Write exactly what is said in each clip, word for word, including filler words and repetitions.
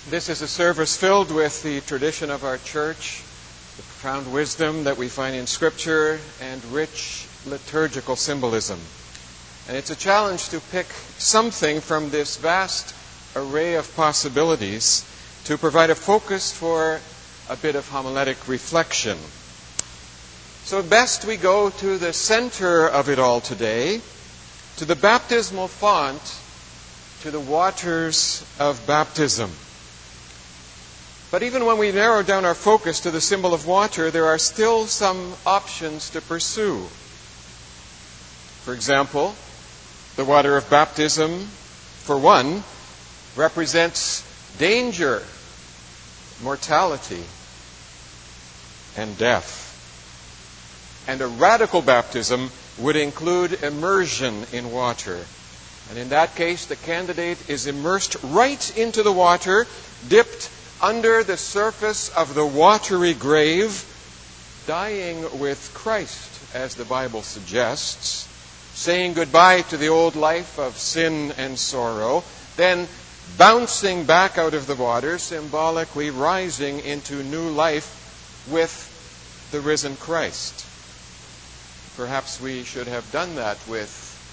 This is a service filled with the tradition of our church, the profound wisdom that we find in Scripture, and rich liturgical symbolism. And it's a challenge to pick something from this vast array of possibilities to provide a focus for a bit of homiletic reflection. So best we go to the center of it all today, to the baptismal font, to the waters of baptism. But even when we narrow down our focus to the symbol of water, there are still some options to pursue. For example, the water of baptism, for one, represents danger, mortality, and death. And a radical baptism would include immersion in water. And in that case, the candidate is immersed right into the water, dipped under the surface of the watery grave, dying with Christ, as the Bible suggests, saying goodbye to the old life of sin and sorrow, then bouncing back out of the water, symbolically rising into new life with the risen Christ. Perhaps we should have done that with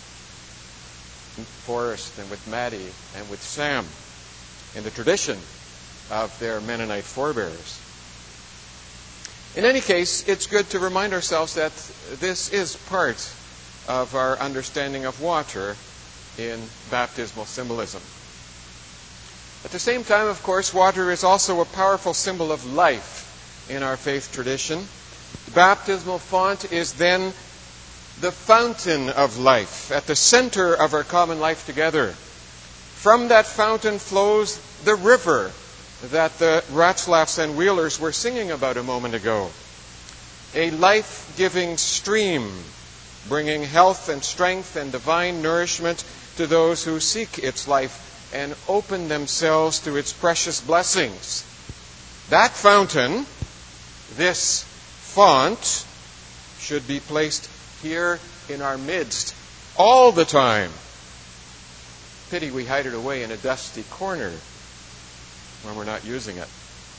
Forrest and with Maddie and with Sam in the tradition of their Mennonite forebears. In any case, it's good to remind ourselves that this is part of our understanding of water in baptismal symbolism. At the same time, of course, water is also a powerful symbol of life in our faith tradition. The baptismal font is then the fountain of life at the center of our common life together. From that fountain flows the river that the Ratzlaffs and Wheelers were singing about a moment ago. A life-giving stream, bringing health and strength and divine nourishment to those who seek its life and open themselves to its precious blessings. That fountain, this font, should be placed here in our midst all the time. Pity we hide it away in a dusty corner when we're not using it.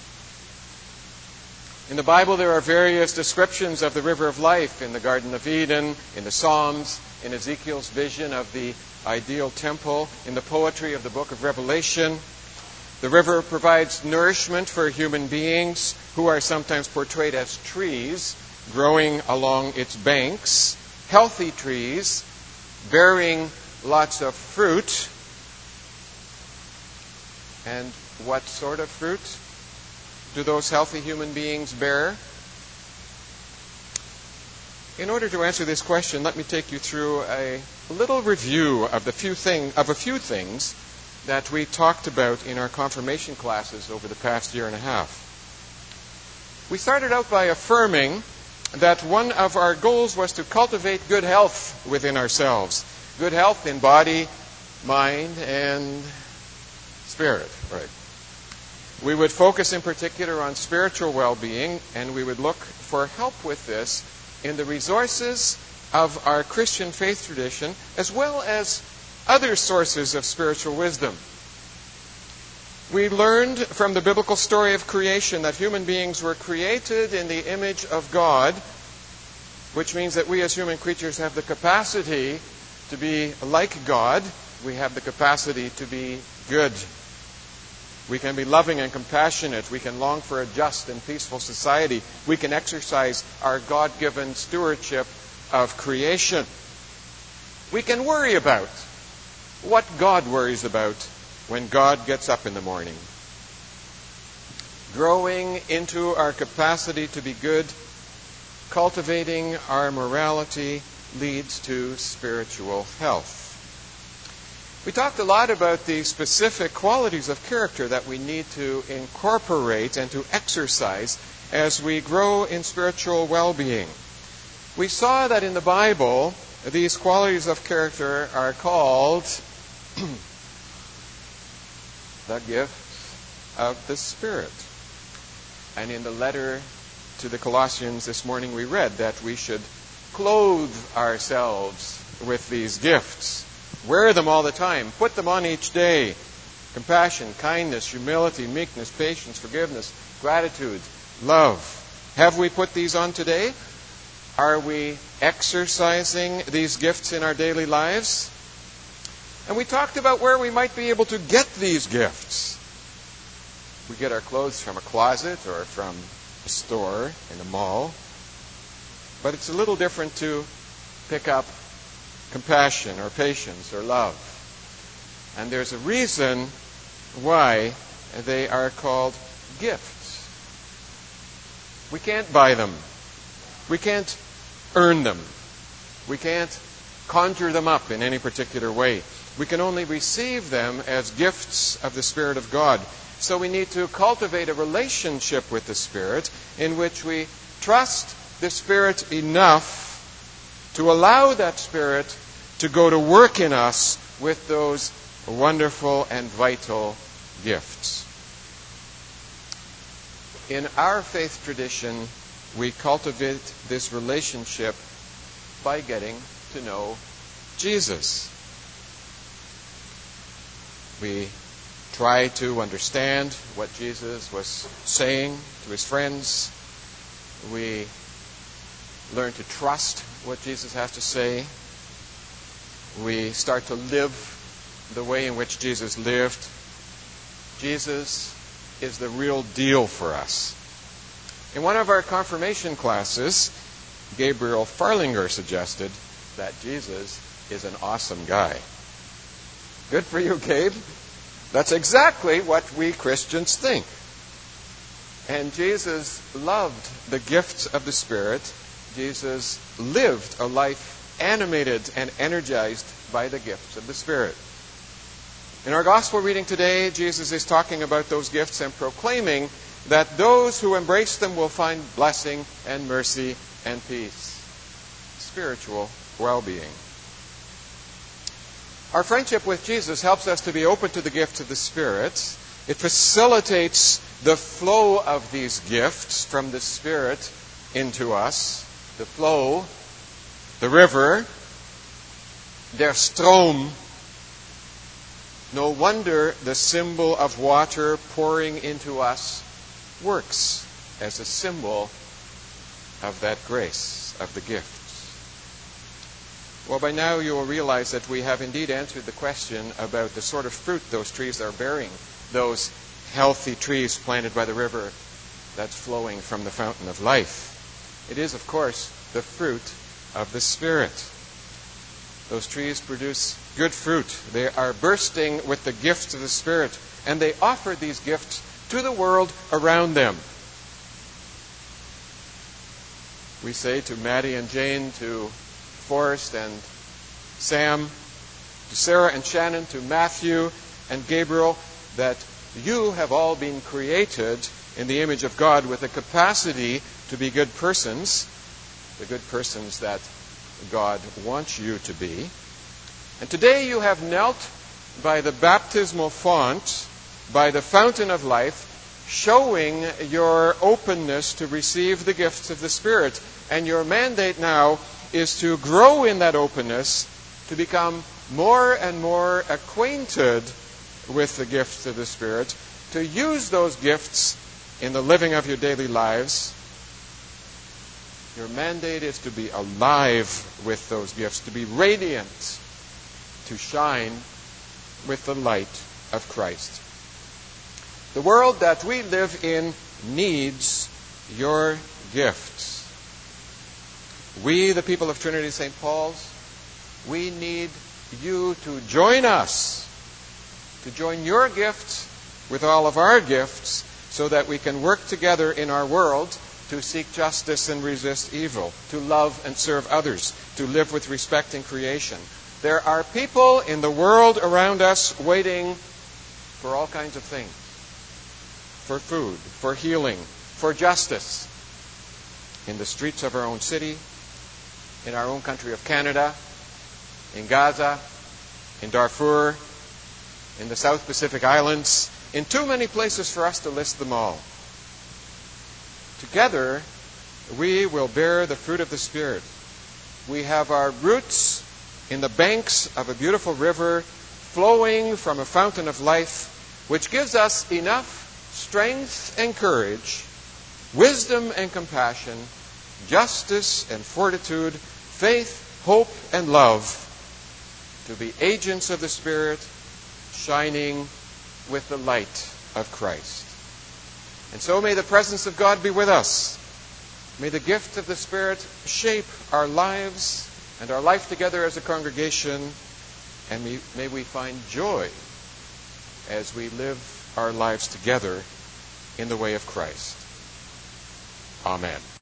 In the Bible, there are various descriptions of the river of life in the Garden of Eden, in the Psalms, in Ezekiel's vision of the ideal temple, in the poetry of the book of Revelation. The river provides nourishment for human beings who are sometimes portrayed as trees growing along its banks, healthy trees bearing lots of fruit. And what sort of fruit do those healthy human beings bear? In order to answer this question, let me take you through a little review of the few thing of a few things that we talked about in our confirmation classes over the past year and a half. We started out by affirming that one of our goals was to cultivate good health within ourselves. Good health in body, mind, and spirit. Right. We would focus in particular on spiritual well-being, and we would look for help with this in the resources of our Christian faith tradition, as well as other sources of spiritual wisdom. We learned from the biblical story of creation that human beings were created in the image of God, which means that we as human creatures have the capacity to be like God. We have the capacity to be good. We can be loving and compassionate. We can long for a just and peaceful society. We can exercise our God-given stewardship of creation. We can worry about what God worries about when God gets up in the morning. Growing into our capacity to be good, cultivating our morality leads to spiritual health. We talked a lot about the specific qualities of character that we need to incorporate and to exercise as we grow in spiritual well-being. We saw that in the Bible, these qualities of character are called the gifts of the Spirit. And in the letter to the Colossians this morning, we read that we should clothe ourselves with these gifts. Wear them all the time. Put them on each day. compassion, kindness, humility, meekness, patience, forgiveness, gratitude, love. Have we put these on today? Are we exercising these gifts in our daily lives? And we talked about where we might be able to get these gifts. We get our clothes from a closet or from a store in a mall. But it's a little different to pick up compassion or patience or love. And there's a reason why they are called gifts. We can't buy them. We can't earn them. We can't conjure them up in any particular way. We can only receive them as gifts of the Spirit of God. So we need to cultivate a relationship with the Spirit in which we trust the Spirit enough to allow that Spirit to go to work in us with those wonderful and vital gifts. In our faith tradition, we cultivate this relationship by getting to know Jesus. We try to understand what Jesus was saying to his friends. We learn to trust what Jesus has to say. We start to live the way in which Jesus lived. Jesus is the real deal for us. In one of our confirmation classes, Gabriel Farlinger suggested that Jesus is an awesome guy. Good for you, Gabe. That's exactly what we Christians think. And Jesus loved the gifts of the Spirit. Jesus lived a life animated and energized by the gifts of the Spirit. In our gospel reading today, Jesus is talking about those gifts and proclaiming that those who embrace them will find blessing and mercy and peace, spiritual well-being. Our friendship with Jesus helps us to be open to the gifts of the Spirit. It facilitates the flow of these gifts from the Spirit into us. The flow, the river, der Strom. No wonder the symbol of water pouring into us works as a symbol of that grace, of the gifts. Well, by now you will realize that we have indeed answered the question about the sort of fruit those trees are bearing, those healthy trees planted by the river that's flowing from the fountain of life. It is, of course, the fruit of the Spirit. Those trees produce good fruit. They are bursting with the gifts of the Spirit, and they offer these gifts to the world around them. We say to Maddie and Jane, to Forrest and Sam, to Sarah and Shannon, to Matthew and Gabriel, that you have all been created in the image of God with a capacity to be good persons, the good persons that God wants you to be. And today you have knelt by the baptismal font, by the fountain of life, showing your openness to receive the gifts of the Spirit. And your mandate now is to grow in that openness, to become more and more acquainted with the gifts of the Spirit, to use those gifts in the living of your daily lives. Your mandate is to be alive with those gifts, to be radiant, to shine with the light of Christ. The world that we live in needs your gifts. We, the people of Trinity Saint Paul's, we need you to join us, to join your gifts with all of our gifts, so that we can work together in our world to seek justice and resist evil, to love and serve others, to live with respect in creation. There are people in the world around us waiting for all kinds of things. For food, for healing, for justice. In the streets of our own city, in our own country of Canada, in Gaza, in Darfur, in the South Pacific Islands, in too many places for us to list them all. Together, we will bear the fruit of the Spirit. We have our roots in the banks of a beautiful river flowing from a fountain of life, which gives us enough strength and courage, wisdom and compassion, justice and fortitude, faith, hope, and love to be agents of the Spirit, shining with the light of Christ. And so may the presence of God be with us. May the gift of the Spirit shape our lives and our life together as a congregation, and may, may we find joy as we live our lives together in the way of Christ. Amen.